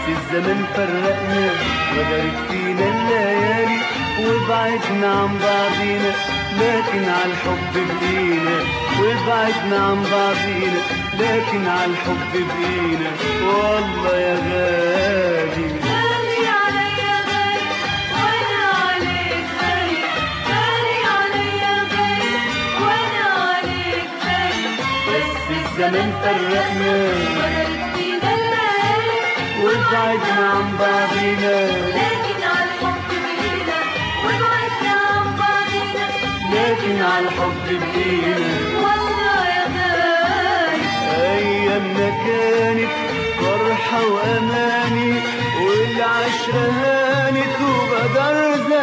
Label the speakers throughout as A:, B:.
A: الزمن فرقنا وغدرت فينا الليالي وبعدنا عن بعضينا، لكن عالحب بقينا. وبعدنا عن بعضينا لكن عالحب بقينا. والله يا غالي
B: غالي عليا غالي وانا عليك غالي، غالي عليا غالي وانا عليك غالي.
A: بس الزمن فرقنا
B: وغدرت فينا الليالي
A: وبعدنا عن بعضينا،
B: لكن عالحب بقينا. وبعدنا عن بعضينا
A: لكن عالحب بقينا.
B: والله يا غالي
A: أيامنا كانت فرحة وأماني، والعشرة هانت وغدر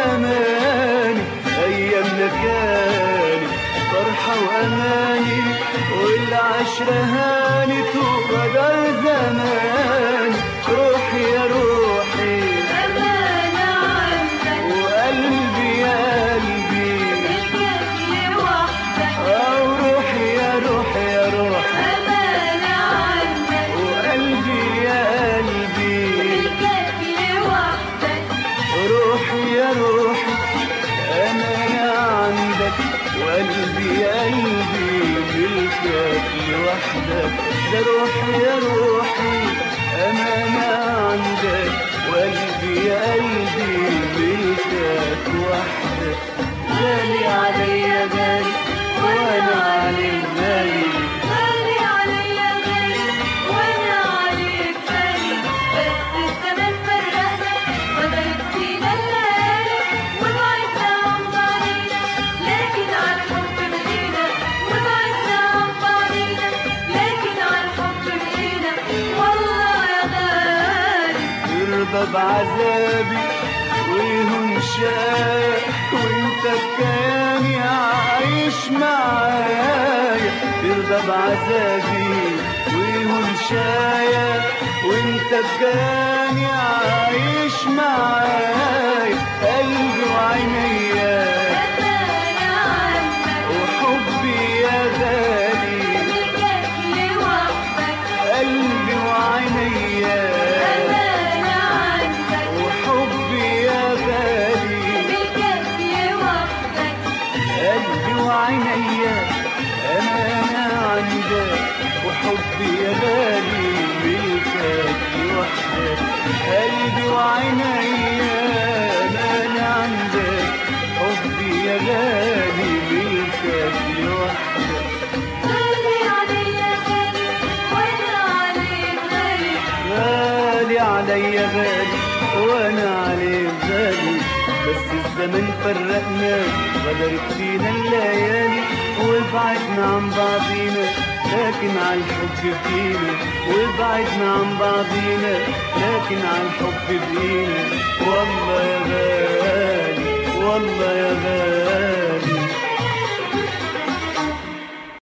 A: زماني. أيامنا كانت فرحة وأماني، والعشرة هانت وغدر زماني. روحي يا روحي
B: أمانة عندك
A: وقلبي يا قلبي،
B: الكف لوحدك.
A: أو روحي يا روحي يا روحي
B: أمانة عندك
A: وقلبي يا قلبي.
B: الكف لوحدك.
A: روحي يا روحي أمانة عندك، وقلبي يا قلبي ملكك لوحدك. ده روحي يا روحي أمانة عندك، وقلبي يا قلبي ملكك وحدك. غالي عليا غالي وأنا عليك غالي.
B: غالي عليا غالي وأنا عليك غالي. بس الزمن فرقنا وغدرت فينا الليالي وبعدنا عن بعضينا، لكن عالحب بقينا. وبعدنا عن بعضينا لكن عالحب بقينا. والله يا غالي
A: يرضى بعذابي ويهون شايق، وانت بكياني عايش معايا. يرضى بعذابي ويهون شايق، وانت بكياني عايش معايا. قلبي وعينيا
B: أمانة عندك
A: وحبي يا غالي،
B: الكف لوحدك.
A: قلبي وعينيا
B: أمانة عندك
A: وحبي يا غالي.
B: بالكف لوحدك.
A: قلبي وعينيا أمانة عندك، وحبي يا غالي ملكك لوحدك. قلبي وعينيا أمانة عندك، حبي يا غالي ملكك لوحدك.
B: غالي عليا غالي وأنا عليك غالي.
A: غالي عليا غالي وانا عليك غالي. بس الزمن فرقنا غدرت فينا الليالي وبعدنا عن بعضينا، لكن عالحب بقينا. وبعدنا عن بعضينا لكن عالحب بقينا. والله يا غالي والله يا غالي